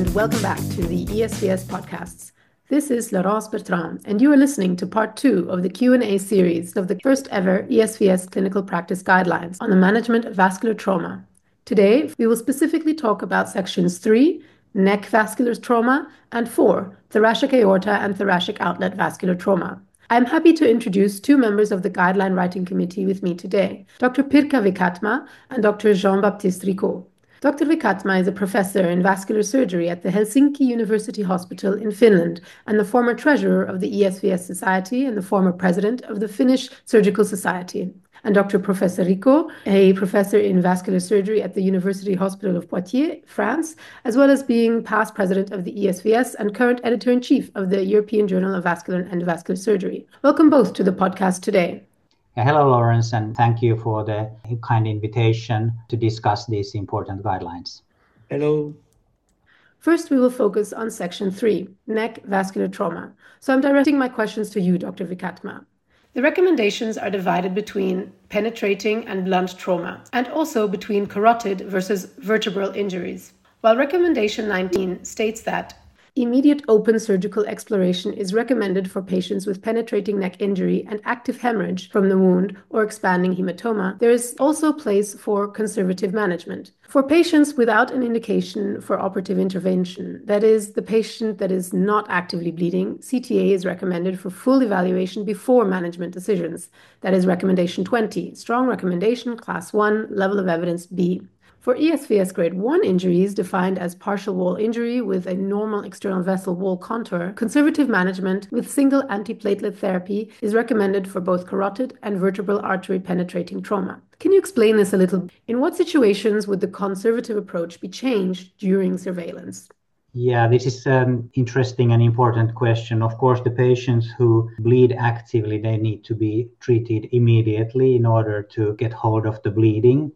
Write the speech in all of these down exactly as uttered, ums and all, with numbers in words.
and welcome back to the E S V S podcasts. This is Laurence Bertrand, and you are listening to part two of the Q and A series of the first ever E S V S clinical practice guidelines on the management of vascular trauma. Today, we will specifically talk about sections three, neck vascular trauma, and four, thoracic aorta and thoracic outlet vascular trauma. I'm happy to introduce two members of the guideline writing committee with me today, Doctor Pirkka Vikatmaa and Doctor Jean-Baptiste Rigaud. Doctor Vikatmaa is a professor in vascular surgery at the Helsinki University Hospital in Finland and the former treasurer of the E S V S Society and the former president of the Finnish Surgical Society. And Doctor Professor Rigaud, a professor in vascular surgery at the University Hospital of Poitiers, France, as well as being past president of the E S V S and current editor-in-chief of the European Journal of Vascular and Endovascular Surgery. Welcome both to the podcast today. Hello, Laurence, and thank you for the kind invitation to discuss these important guidelines. Hello. First, we will focus on section three, neck vascular trauma. So I'm directing my questions to you, Doctor Vikatmaa. The recommendations are divided between penetrating and blunt trauma, and also between carotid versus vertebral injuries. While recommendation nineteen states that immediate open surgical exploration is recommended for patients with penetrating neck injury and active hemorrhage from the wound or expanding hematoma, there is also place for conservative management. For patients without an indication for operative intervention, that is, the patient that is not actively bleeding, C T A is recommended for full evaluation before management decisions. That is recommendation twenty, strong recommendation, class one, level of evidence B. For E S V S grade one injuries, defined as partial wall injury with a normal external vessel wall contour, conservative management with single antiplatelet therapy is recommended for both carotid and vertebral artery penetrating trauma. Can you explain this a little? In what situations would the conservative approach be changed during surveillance? Yeah, this is an interesting and important question. Of course, the patients who bleed actively, they need to be treated immediately in order to get hold of the bleeding.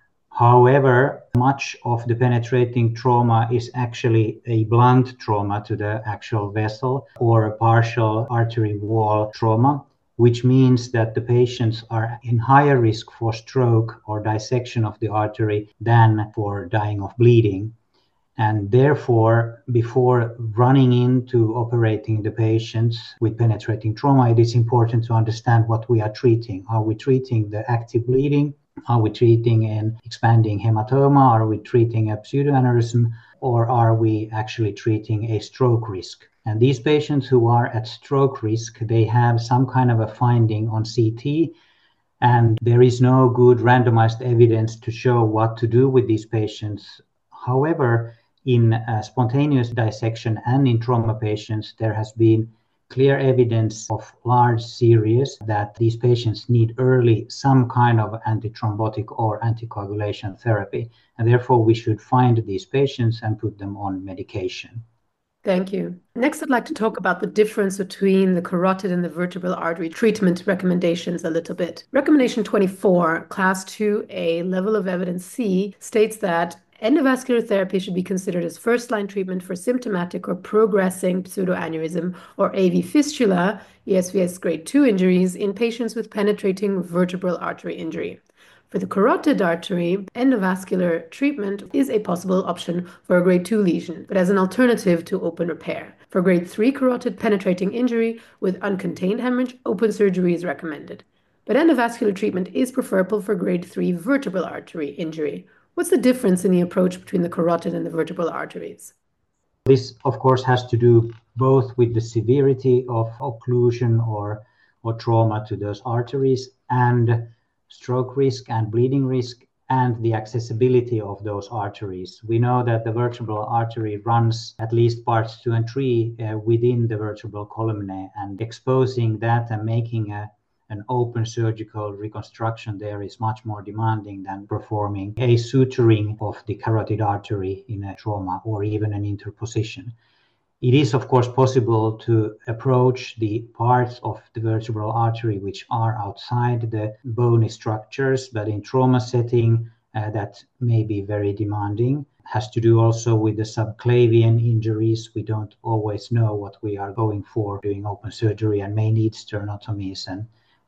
However, much of the penetrating trauma is actually a blunt trauma to the actual vessel or a partial artery wall trauma, which means that the patients are in higher risk for stroke or dissection of the artery than for dying of bleeding. And therefore, before running into operating the patients with penetrating trauma, it is important to understand what we are treating. Are we treating the active bleeding? Are we treating an expanding hematoma? Are we treating a pseudoaneurysm? Or are we actually treating a stroke risk? And these patients who are at stroke risk, they have some kind of a finding on C T, and there is no good randomized evidence to show what to do with these patients. However, in uh, spontaneous dissection and in trauma patients, there has been clear evidence of large series that these patients need early some kind of antithrombotic or anticoagulation therapy. And therefore, we should find these patients and put them on medication. Thank you. Next, I'd like to talk about the difference between the carotid and the vertebral artery treatment recommendations a little bit. Recommendation twenty-four, class two A, level of evidence C, states that endovascular therapy should be considered as first-line treatment for symptomatic or progressing pseudoaneurysm or A V fistula, E S V S grade two injuries in patients with penetrating vertebral artery injury. For the carotid artery, endovascular treatment is a possible option for a grade two lesion, but as an alternative to open repair. For grade three carotid penetrating injury with uncontained hemorrhage, open surgery is recommended. But endovascular treatment is preferable for grade three vertebral artery injury. What's the difference in the approach between the carotid and the vertebral arteries? This, of course, has to do both with the severity of occlusion or, or trauma to those arteries and stroke risk and bleeding risk and the accessibility of those arteries. We know that the vertebral artery runs at least parts two and three uh, within the vertebral columnae, and exposing that and making a An open surgical reconstruction there is much more demanding than performing a suturing of the carotid artery in a trauma or even an interposition. It is, of course, possible to approach the parts of the vertebral artery which are outside the bony structures, but in trauma setting, uh, that may be very demanding. It has to do also with the subclavian injuries. We don't always know what we are going for doing open surgery and may need sternotomies and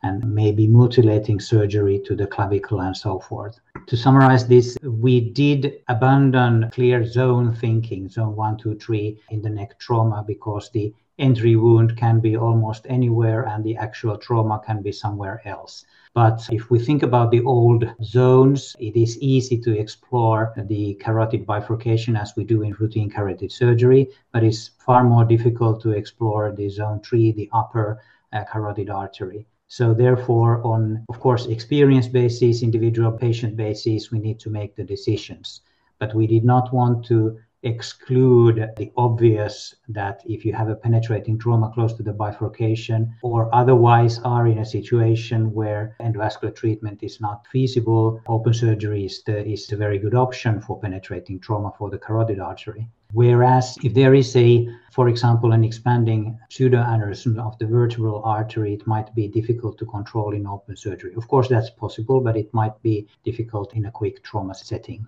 and maybe mutilating surgery to the clavicle and so forth. To summarize this, we did abandon clear zone thinking, zone one, two, three in the neck trauma, because the entry wound can be almost anywhere and the actual trauma can be somewhere else. But if we think about the old zones, it is easy to explore the carotid bifurcation as we do in routine carotid surgery, but it's far more difficult to explore the zone three, the upper uh, carotid artery. So therefore, on, of course, experience basis, individual patient basis, we need to make the decisions. But we did not want to exclude the obvious that if you have a penetrating trauma close to the bifurcation or otherwise are in a situation where endovascular treatment is not feasible, open surgery is the, is a very good option for penetrating trauma for the carotid artery. Whereas if there is a, for example, an expanding pseudoaneurysm of the vertebral artery, it might be difficult to control in open surgery. Of course, that's possible, but it might be difficult in a quick trauma setting.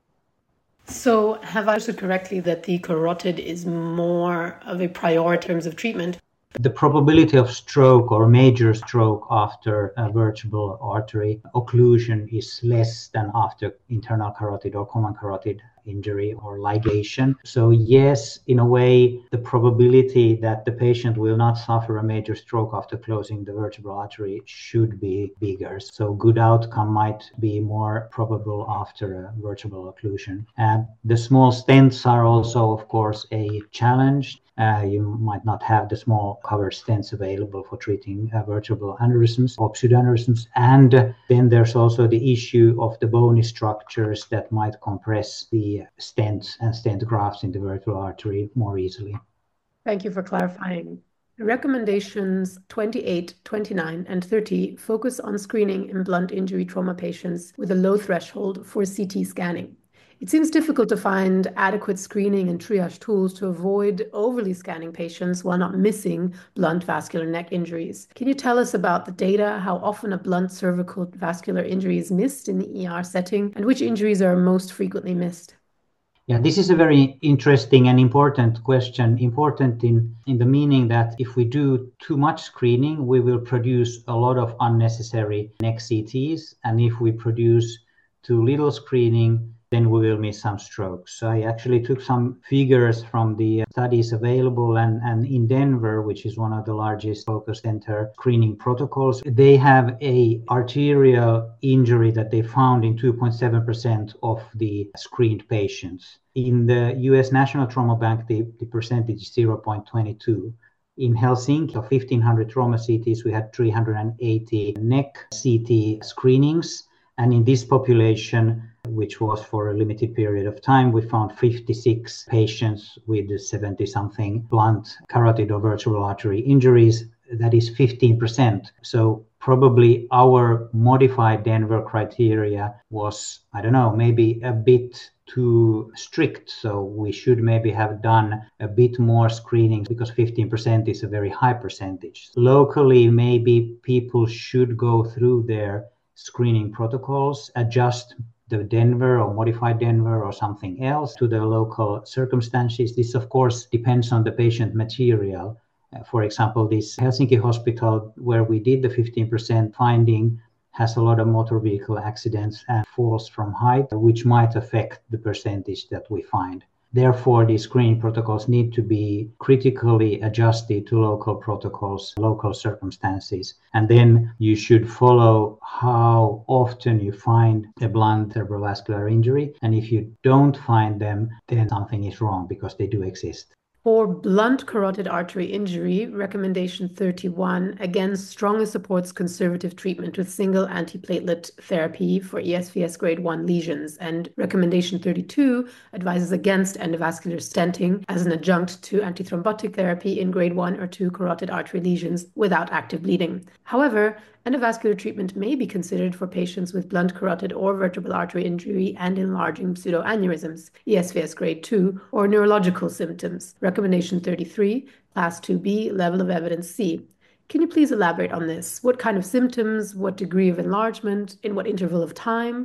So have I understood correctly that the carotid is more of a priority in terms of treatment? The probability of stroke or major stroke after a vertebral artery occlusion is less than after internal carotid or common carotid injury or ligation. So yes, in a way, the probability that the patient will not suffer a major stroke after closing the vertebral artery should be bigger. So good outcome might be more probable after a vertebral occlusion. And the small stents are also, of course, a challenge. Uh, you might not have the small cover stents available for treating uh, vertebral aneurysms or pseudoaneurysms. And uh, then there's also the issue of the bony structures that might compress the stents and stent grafts in the vertebral artery more easily. Thank you for clarifying. Recommendations twenty-eight, twenty-nine, and thirty focus on screening in blunt injury trauma patients with a low threshold for C T scanning. It seems difficult to find adequate screening and triage tools to avoid overly scanning patients while not missing blunt vascular neck injuries. Can you tell us about the data, how often a blunt cervical vascular injury is missed in the E R setting, and which injuries are most frequently missed? Yeah, this is a very interesting and important question. Important in, in the meaning that if we do too much screening, we will produce a lot of unnecessary neck C Ts. And if we produce too little screening, then we will miss some strokes. So I actually took some figures from the studies available, and, and in Denver, which is one of the largest focus center screening protocols, they have a arterial injury that they found in two point seven percent of the screened patients. In the U S National Trauma Bank, the, the percentage is zero point two two. In Helsinki, of fifteen hundred trauma C Ts, we had three hundred eighty neck C T screenings. And in this population, which was for a limited period of time, we found fifty-six patients with seventy-something blunt carotid or vertebral artery injuries. That is fifteen percent. So probably our modified Denver criteria was, I don't know, maybe a bit too strict. So we should maybe have done a bit more screening, because fifteen percent is a very high percentage. Locally, maybe people should go through their screening protocols, adjust the Denver or modified Denver or something else to the local circumstances. This, of course, depends on the patient material. Uh, for example, this Helsinki hospital where we did the fifteen percent finding has a lot of motor vehicle accidents and falls from height, which might affect the percentage that we find. Therefore, the screening protocols need to be critically adjusted to local protocols, local circumstances. And then you should follow how often you find a blunt cerebrovascular injury. And if you don't find them, then something is wrong, because they do exist. For blunt carotid artery injury, recommendation thirty-one again strongly supports conservative treatment with single antiplatelet therapy for E S V S grade one lesions, and recommendation thirty-two advises against endovascular stenting as an adjunct to antithrombotic therapy in grade one or two carotid artery lesions without active bleeding. However, endovascular treatment may be considered for patients with blunt carotid or vertebral artery injury and enlarging pseudoaneurysms, E S V S grade two, or neurological symptoms. Recommendation thirty-three, Class two B, level of evidence C. Can you please elaborate on this? What kind of symptoms, what degree of enlargement, in what interval of time?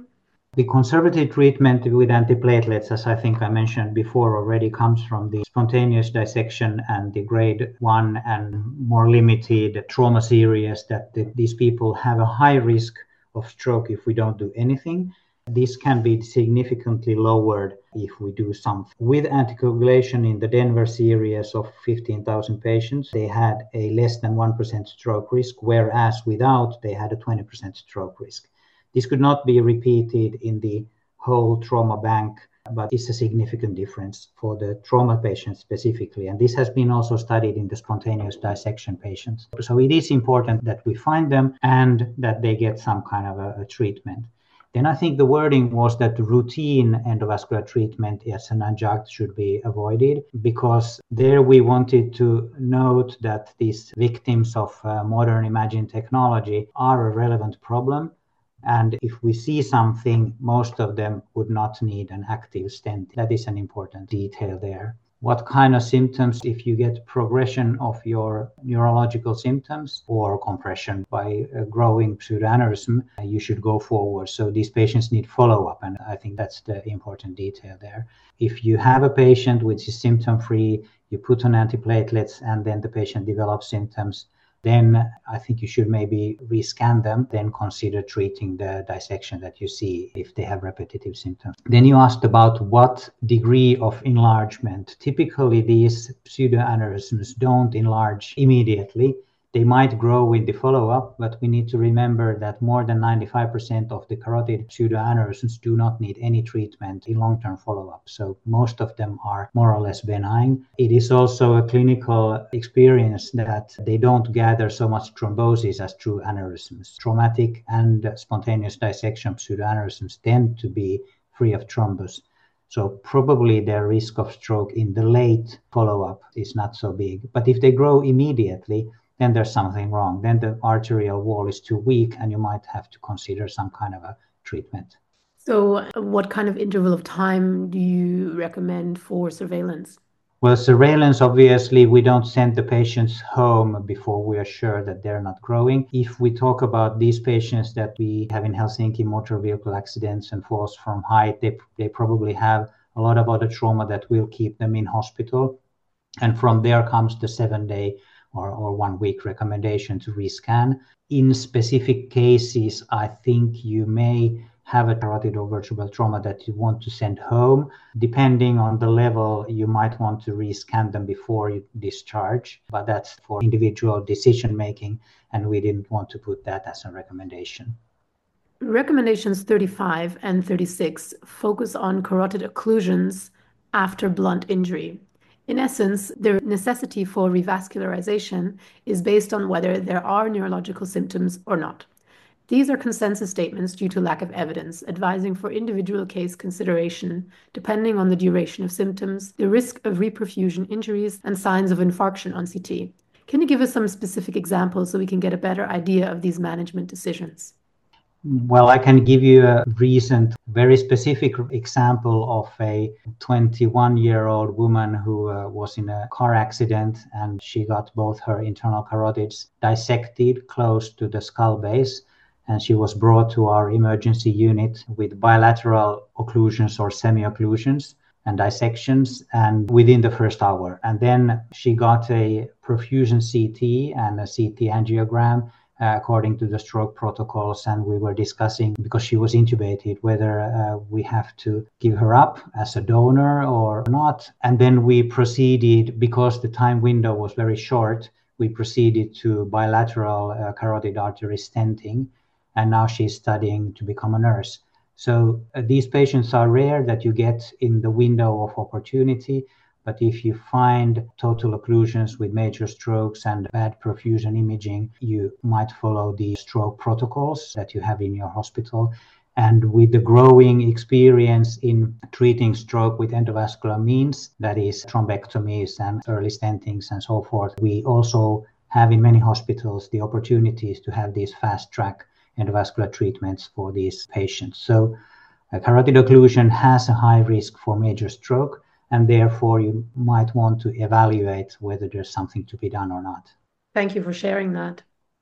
The conservative treatment with antiplatelets, as I think I mentioned before already, comes from the spontaneous dissection and the grade one and more limited trauma series that the, these people have a high risk of stroke if we don't do anything. This can be significantly lowered if we do something. With anticoagulation in the Denver series of fifteen thousand patients, they had a less than one percent stroke risk, whereas without, they had a twenty percent stroke risk. This could not be repeated in the whole trauma bank, but it's a significant difference for the trauma patients specifically. And this has been also studied in the spontaneous dissection patients. So it is important that we find them and that they get some kind of a, a treatment. Then I think the wording was that routine endovascular treatment as an adjunct should be avoided, because there we wanted to note that these victims of uh, modern imaging technology are a relevant problem. And if we see something, most of them would not need an active stent. That is an important detail there. What kind of symptoms? If you get progression of your neurological symptoms or compression by a growing pseudoaneurysm, you should go forward. So these patients need follow-up, and I think that's the important detail there. If you have a patient which is symptom-free, you put on antiplatelets, and then the patient develops symptoms, then I think you should maybe rescan them, then consider treating the dissection that you see if they have repetitive symptoms. Then you asked about what degree of enlargement. Typically, these pseudoaneurysms don't enlarge immediately. They might grow in the follow-up, but we need to remember that more than ninety-five percent of the carotid pseudoaneurysms do not need any treatment in long-term follow-up. So most of them are more or less benign. It is also a clinical experience that they don't gather so much thrombosis as true aneurysms. Traumatic and spontaneous dissection pseudoaneurysms tend to be free of thrombus. So probably their risk of stroke in the late follow-up is not so big. But if they grow immediately, then there's something wrong. Then the arterial wall is too weak, and you might have to consider some kind of a treatment. So what kind of interval of time do you recommend for surveillance? Well, surveillance, obviously, we don't send the patients home before we are sure that they're not growing. If we talk about these patients that we have in Helsinki, motor vehicle accidents and falls from height, they, they probably have a lot of other trauma that will keep them in hospital. And from there comes the seven-day or, or one-week recommendation to rescan. In specific cases, I think you may have a carotid or vertebral trauma that you want to send home. Depending on the level, you might want to rescan them before you discharge, but that's for individual decision making, and we didn't want to put that as a recommendation. Recommendations thirty-five and thirty-six focus on carotid occlusions after blunt injury. In essence, the necessity for revascularization is based on whether there are neurological symptoms or not. These are consensus statements due to lack of evidence, advising for individual case consideration, depending on the duration of symptoms, the risk of reperfusion injuries, and signs of infarction on C T. Can you give us some specific examples so we can get a better idea of these management decisions? Well, I can give you a recent, very specific example of a twenty-one-year-old woman who uh, was in a car accident, and she got both her internal carotids dissected close to the skull base, and she was brought to our emergency unit with bilateral occlusions or semi-occlusions and dissections, and within the first hour. And then she got a perfusion C T and a C T angiogram Uh, according to the stroke protocols, and we were discussing, because she was intubated, whether uh, we have to give her up as a donor or not. And then we proceeded, because the time window was very short, we proceeded to bilateral uh, carotid artery stenting, and now she's studying to become a nurse. So uh, these patients are rare that you get in the window of opportunity. But if you find total occlusions with major strokes and bad perfusion imaging, you might follow the stroke protocols that you have in your hospital. And with the growing experience in treating stroke with endovascular means, that is thrombectomies and early stentings and so forth, we also have in many hospitals the opportunities to have these fast-track endovascular treatments for these patients. So a carotid occlusion has a high risk for major stroke, and therefore you might want to evaluate whether there's something to be done or not. Thank you for sharing that.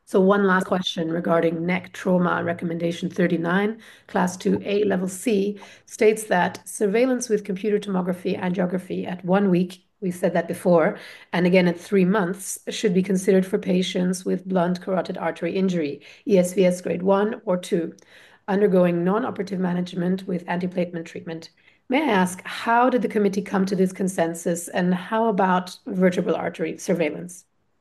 So one last question regarding neck trauma. Recommendation thirty-nine, class two A, level C, states that surveillance with computer tomography angiography at one week, we said that before, and again at three months, should be considered for patients with blunt carotid artery injury, E S V S grade one or two, undergoing non-operative management with antiplatelet treatment. May I ask, how did the committee come to this consensus, and how about vertebral artery surveillance?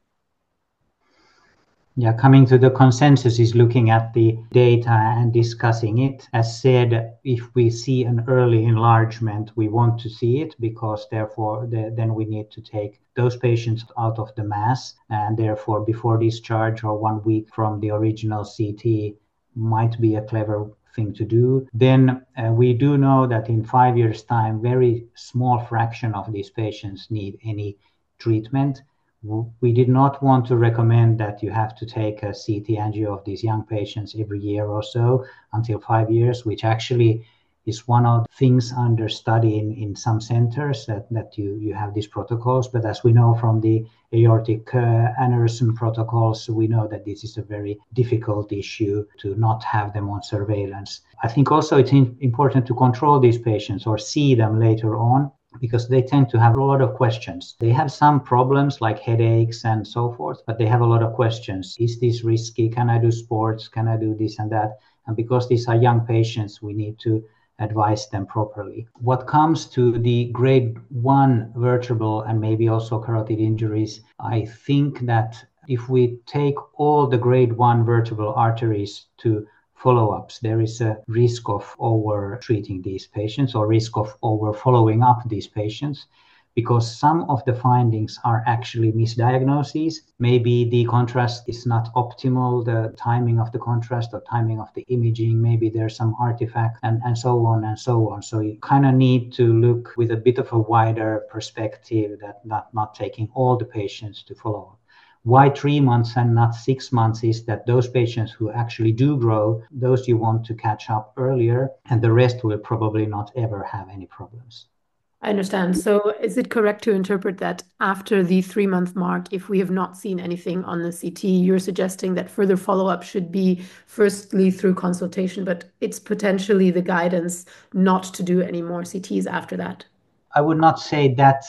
Yeah, coming to the consensus is looking at the data and discussing it. As said, if we see an early enlargement, we want to see it because therefore the, then we need to take those patients out of the mass, and therefore before discharge or one week from the original C T might be a clever thing to do. Then uh, we do know that in five years' time, very small fraction of these patients need any treatment. We did not want to recommend that you have to take a C T angio of these young patients every year or so until five years, which actually is one of the things under study in, in some centers that, that you, you have these protocols. But as we know from the aortic uh, aneurysm protocols, we know that this is a very difficult issue to not have them on surveillance. I think also it's in, important to control these patients or see them later on, because they tend to have a lot of questions. They have some problems like headaches and so forth, but they have a lot of questions. Is this risky? Can I do sports? Can I do this and that? And because these are young patients, we need to advise them properly. What comes to the grade one vertebral and maybe also carotid injuries, I think that if we take all the grade one vertebral arteries to follow-ups, there is a risk of over treating these patients or risk of over following up these patients, because some of the findings are actually misdiagnoses. Maybe the contrast is not optimal, the timing of the contrast or timing of the imaging, maybe there's some artifact, and, and so on and so on. So you kind of need to look with a bit of a wider perspective, that not, not taking all the patients to follow up. Why three months and not six months is that those patients who actually do grow, those you want to catch up earlier, and the rest will probably not ever have any problems. I understand. So is it correct to interpret that after the three-month mark, if we have not seen anything on the C T, you're suggesting that further follow-up should be firstly through consultation, but it's potentially the guidance not to do any more C Ts after that? I would not say that,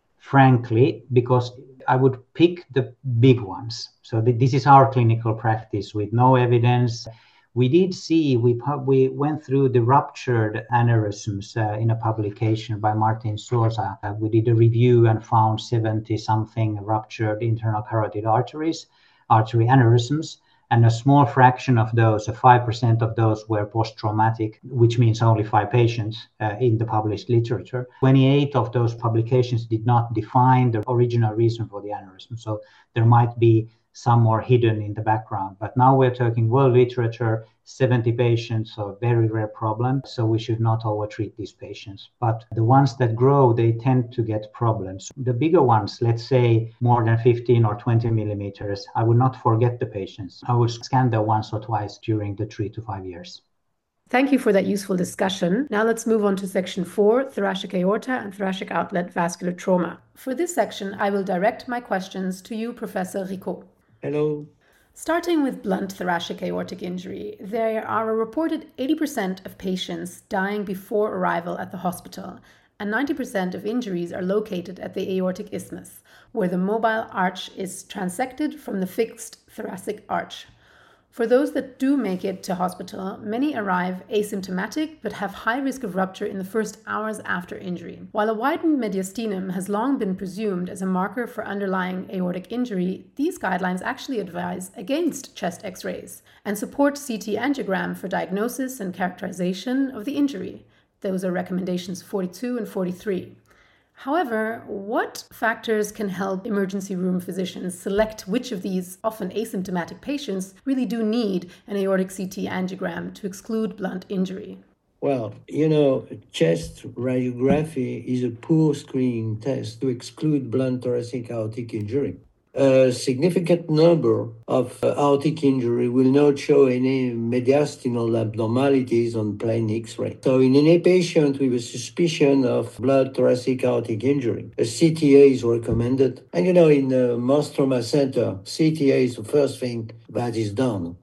frankly, because I would pick the big ones. So th- this is our clinical practice with no evidence. We did see, we, pub- we went through the ruptured aneurysms uh, in a publication by Martin Sosa. Uh, we did a review and found seventy something ruptured internal carotid arteries, artery aneurysms. And a small fraction of those, uh, five percent of those were post-traumatic, which means only five patients uh, in the published literature. twenty-eight of those publications did not define the original reason for the aneurysm. So there might be some more hidden in the background. But now we're talking world literature, seventy patients, so a very rare problem. So we should not overtreat these patients. But the ones that grow, they tend to get problems. The bigger ones, let's say more than fifteen or twenty millimeters, I would not forget the patients. I would scan them once or twice during the three to five years. Thank you for that useful discussion. Now let's move on to section four, thoracic aorta and thoracic outlet vascular trauma. For this section, I will direct my questions to you, Professor Rico. Hello. Starting with blunt thoracic aortic injury, there are a reported eighty percent of patients dying before arrival at the hospital, and ninety percent of injuries are located at the aortic isthmus, where the mobile arch is transected from the fixed thoracic arch. For those that do make it to hospital, many arrive asymptomatic but have high risk of rupture in the first hours after injury. While a widened mediastinum has long been presumed as a marker for underlying aortic injury, these guidelines actually advise against chest X-rays and support C T angiogram for diagnosis and characterization of the injury. Those are recommendations forty-two and forty-three. However, what factors can help emergency room physicians select which of these often asymptomatic patients really do need an aortic C T angiogram to exclude blunt injury? Well, you know, chest radiography is a poor screening test to exclude blunt thoracic aortic injury. A significant number of uh, aortic injury will not show any mediastinal abnormalities on plain X-ray. So in any patient with a suspicion of blood thoracic aortic injury, a C T A is recommended. And you know, in uh, most trauma center, C T A is the first thing that is done.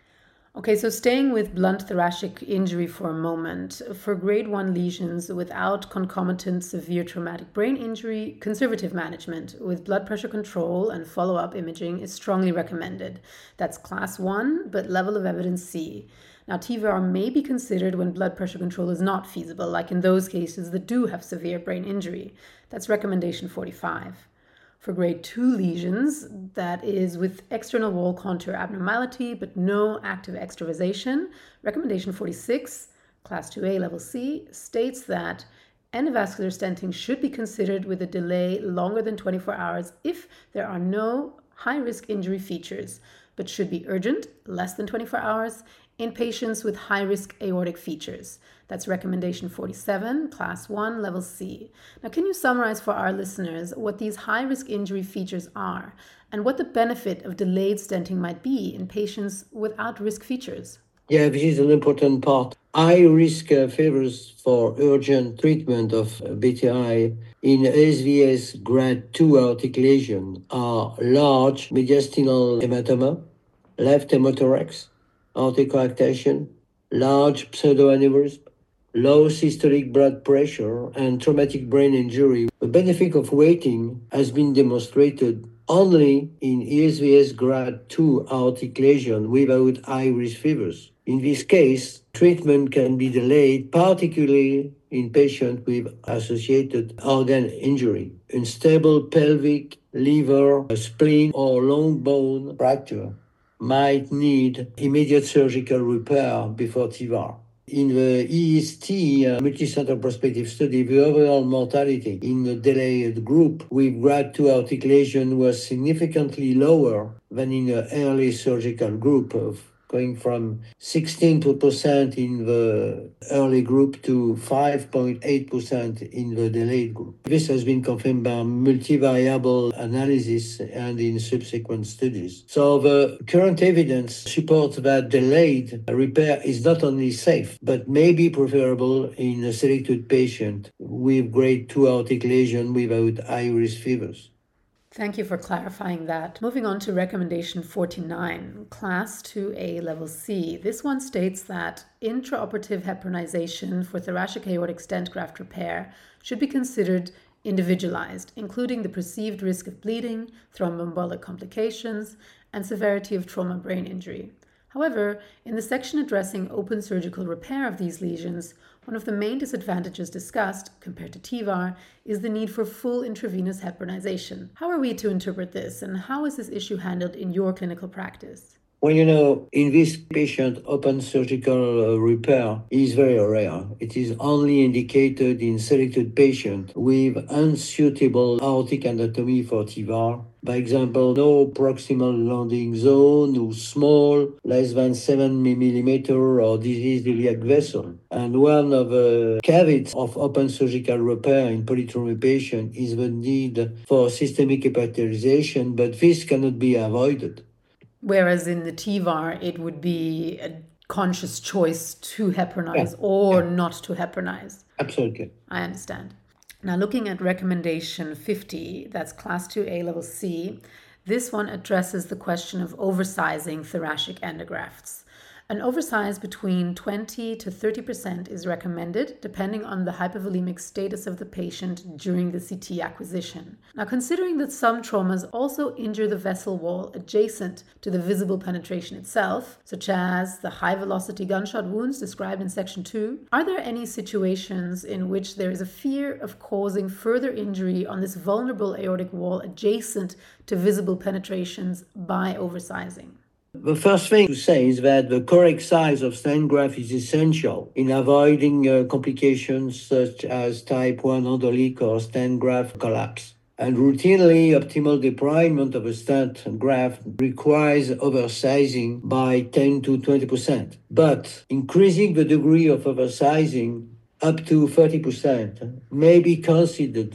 Okay, so staying with blunt thoracic injury for a moment, for grade one lesions without concomitant severe traumatic brain injury, conservative management with blood pressure control and follow-up imaging is strongly recommended. That's class one, but level of evidence C. Now, T V R may be considered when blood pressure control is not feasible, like in those cases that do have severe brain injury. That's recommendation forty-five. For grade two lesions, that is with external wall contour abnormality but no active extravasation, recommendation forty-six, class two A level C, states that endovascular stenting should be considered with a delay longer than twenty-four hours if there are no high-risk injury features, but should be urgent, less than twenty-four hours, in patients with high-risk aortic features. That's recommendation forty-seven, class one, level C. Now, can you summarize for our listeners what these high-risk injury features are and what the benefit of delayed stenting might be in patients without risk features? Yeah, this is an important part. High-risk uh, favors for urgent treatment of B T I in S V S grade two aortic lesion are large mediastinal hematoma, left hemothorax, aortic coarctation, large pseudoaneurysm, low systolic blood pressure, and traumatic brain injury. The benefit of waiting has been demonstrated only in E S V S grade two aortic lesion without high-risk fevers. In this case, treatment can be delayed, particularly in patients with associated organ injury, unstable pelvic, liver, spleen, or long bone fracture might need immediate surgical repair before T V R. In the E S T uh, multicenter prospective study, the overall mortality in the delayed group with grade two aortic lesion was significantly lower than in the early surgical group, of going from sixteen percent in the early group to five point eight percent in the delayed group. This has been confirmed by multivariable analysis and in subsequent studies. So the current evidence supports that delayed repair is not only safe, but may be preferable in a selected patient with grade two aortic lesion without high-risk fevers. Thank you for clarifying that. Moving on to recommendation forty-nine, class two A level C. This one states that intraoperative heparinization for thoracic aortic stent graft repair should be considered individualized, including the perceived risk of bleeding, thromboembolic complications, and severity of trauma brain injury. However, in the section addressing open surgical repair of these lesions, one of the main disadvantages discussed, compared to T V R, is the need for full intravenous heparinization. How are we to interpret this, and how is this issue handled in your clinical practice? Well, you know, in this patient, open surgical uh, repair is very rare. It is only indicated in selected patients with unsuitable aortic anatomy for T V R. By example, no proximal landing zone, no small, less than seven millimeter or diseased iliac vessel. And one of the caveats of open surgical repair in polytrauma patient is the need for systemic heparization, but this cannot be avoided. Whereas in the T V R, it would be a conscious choice to heparinize Yeah. or Yeah. not to heparinize. Absolutely. I understand. Now, looking at recommendation fifty, that's class two A level C, this one addresses the question of oversizing thoracic endografts. An oversize between twenty to thirty percent is recommended, depending on the hypovolemic status of the patient during the C T acquisition. Now, considering that some traumas also injure the vessel wall adjacent to the visible penetration itself, such as the high-velocity gunshot wounds described in section two, are there any situations in which there is a fear of causing further injury on this vulnerable aortic wall adjacent to visible penetrations by oversizing? The first thing to say is that the correct size of stent graft is essential in avoiding uh, complications such as type one endoleak or stent graft collapse. And routinely, optimal deployment of a stent graft requires oversizing by ten to twenty percent. But increasing the degree of oversizing up to thirty percent may be considered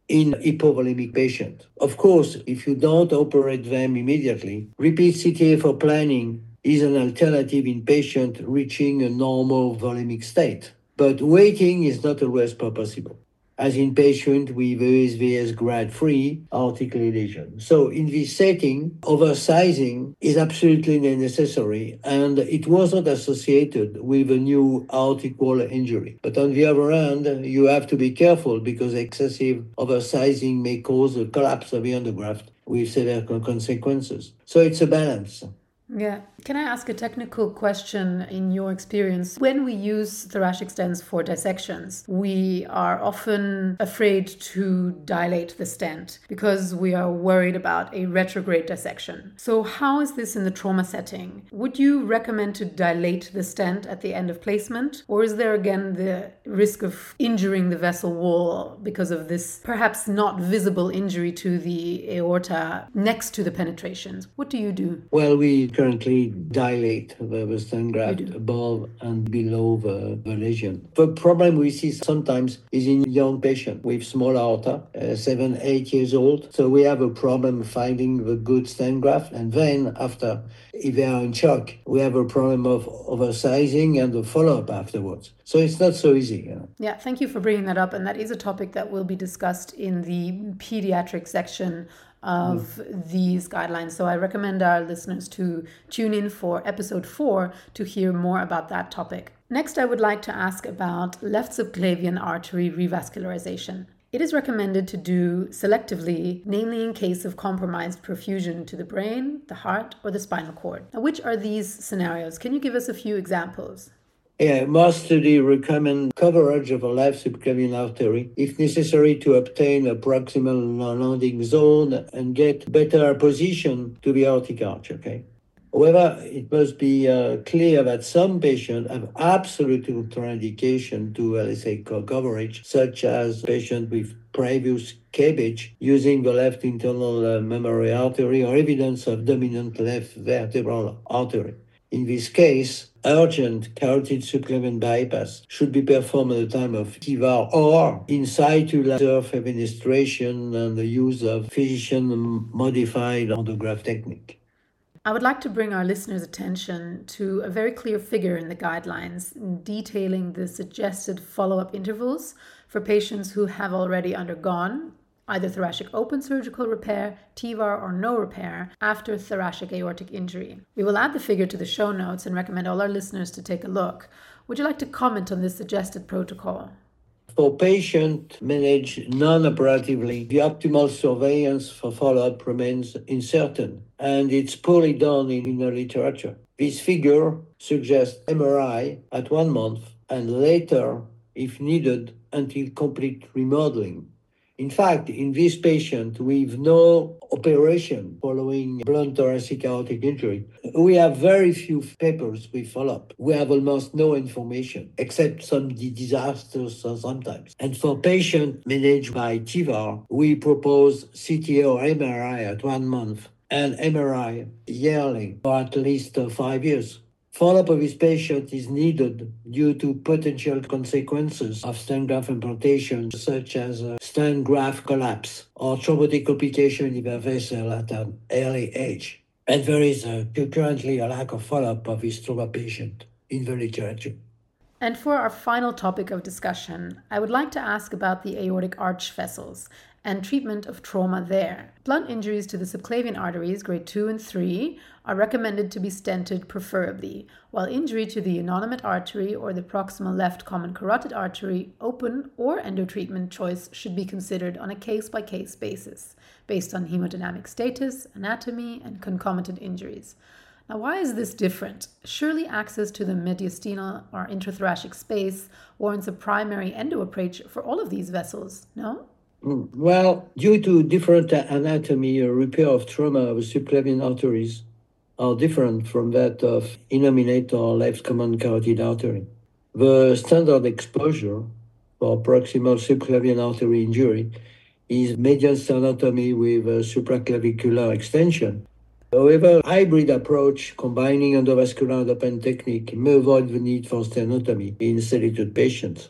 in hypovolemic patients. Of course, if you don't operate them immediately, repeat C T A for planning is an alternative in patients reaching a normal volemic state. But waiting is not always possible, as in patients with E S V S grade three aortic lesion. So in this setting, oversizing is absolutely necessary, and it wasn't associated with a new aortic wall injury. But on the other hand, you have to be careful because excessive oversizing may cause a collapse of the endograft with severe consequences. So it's a balance. Yeah. Can I ask a technical question in your experience? When we use thoracic stents for dissections, we are often afraid to dilate the stent because we are worried about a retrograde dissection. So how is this in the trauma setting? Would you recommend to dilate the stent at the end of placement? Or is there again the risk of injuring the vessel wall because of this perhaps not visible injury to the aorta next to the penetrations? What do you do? Well, we currently dilate the stent graft above and below the, the lesion. The problem we see sometimes is in young patients with small aorta, uh, seven, eight years old. So we have a problem finding the good stent graft. And then after, if they are in shock, we have a problem of oversizing and the follow-up afterwards. So it's not so easy. You know? Yeah, thank you for bringing that up. And that is a topic that will be discussed in the pediatric section of mm. these guidelines. So I recommend our listeners to tune in for episode four to hear more about that topic. Next, I would like to ask about left subclavian artery revascularization. It is recommended to do selectively, namely in case of compromised perfusion to the brain, the heart, or the spinal cord. Now, which are these scenarios? Can you give us a few examples? Yeah, most studies recommend coverage of a left subclavian artery if necessary to obtain a proximal landing zone and get better position to the aortic arch, okay? However, it must be uh, clear that some patients have absolute contraindication to, uh, let's say, coverage, such as patients with previous C A B G using the left internal uh, memory artery or evidence of dominant left vertebral artery. In this case, urgent carotid subclavian bypass should be performed at the time of T V A R or in situ laser administration and the use of physician-modified endograft technique. I would like to bring our listeners' attention to a very clear figure in the guidelines detailing the suggested follow-up intervals for patients who have already undergone either thoracic open surgical repair, T V A R, or no repair after thoracic aortic injury. We will add the figure to the show notes and recommend all our listeners to take a look. Would you like to comment on this suggested protocol? For patients managed non-operatively, the optimal surveillance for follow-up remains uncertain, and it's poorly done in the literature. This figure suggests M R I at one month and later, if needed, until complete remodeling. In fact, in this patient with no operation following blunt thoracic aortic injury, we have very few papers with follow-up. We have almost no information, except some disasters sometimes. And for patients managed by T V A R, we propose C T A or M R I at one month and M R I yearly for at least uh, five years. Follow-up of this patient is needed due to potential consequences of stent graft implantation, such as uh, stent graft collapse or thrombotic complication in the vessel at an early age. And there is uh, currently a lack of follow-up of this trauma patient in the literature. And for our final topic of discussion, I would like to ask about the aortic arch vessels and treatment of trauma there. Blunt injuries to the subclavian arteries, grade two and three, are recommended to be stented preferably, while injury to the innominate artery or the proximal left common carotid artery, open or endotreatment choice should be considered on a case-by-case basis, based on hemodynamic status, anatomy, and concomitant injuries. Now, why is this different? Surely access to the mediastinal or intrathoracic space warrants a primary endo approach for all of these vessels, no? Well, due to different anatomy, a repair of trauma of subclavian arteries are different from that of innominate or left common carotid artery. The standard exposure for proximal subclavian artery injury is median sternotomy with a supraclavicular extension. However, hybrid approach combining endovascular and open technique may avoid the need for sternotomy in selected patients.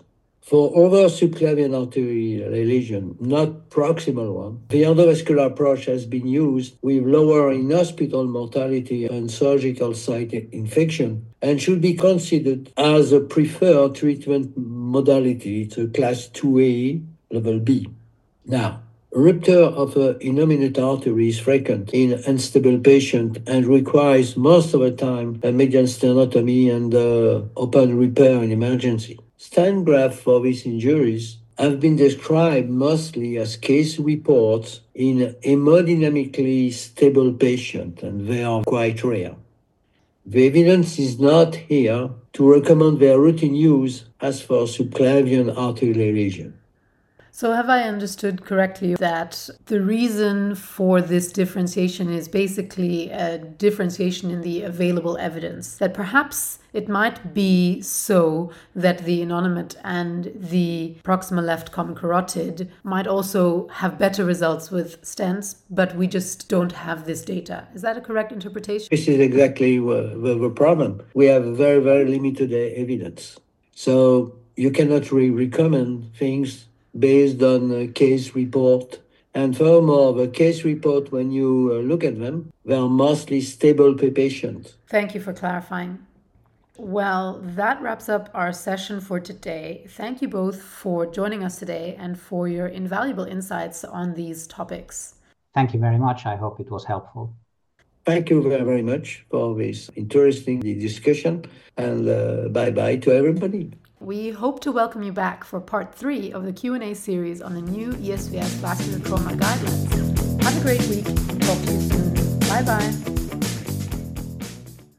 For other subclavian artery lesion, not proximal one, the endovascular approach has been used with lower in-hospital mortality and surgical site infection and should be considered as a preferred treatment modality. It's a class two A, level B. Now, rupture of an innominate artery is frequent in unstable patients and requires most of the time a median sternotomy and uh, open repair in emergency. Stent grafts for these injuries have been described mostly as case reports in hemodynamically stable patients, and they are quite rare. The evidence is not here to recommend their routine use as for subclavian artery lesion. So have I understood correctly that the reason for this differentiation is basically a differentiation in the available evidence? That perhaps it might be so that the innominate and the proximal left common carotid might also have better results with stents, but we just don't have this data. Is that a correct interpretation? This is exactly the, the problem. We have very, very limited evidence. So you cannot really recommend things based on a case report. And furthermore, the case report, when you uh, look at them, they are mostly stable patients. Thank you for clarifying. Well, that wraps up our session for today. Thank you both for joining us today and for your invaluable insights on these topics. Thank you very much. I hope it was helpful. Thank you very, very much for this interesting discussion, and uh, bye-bye to everybody. We hope to welcome you back for part three of the Q and A series on the new E S V S vascular trauma guidelines. Have a great week. Talk to you soon. Bye-bye.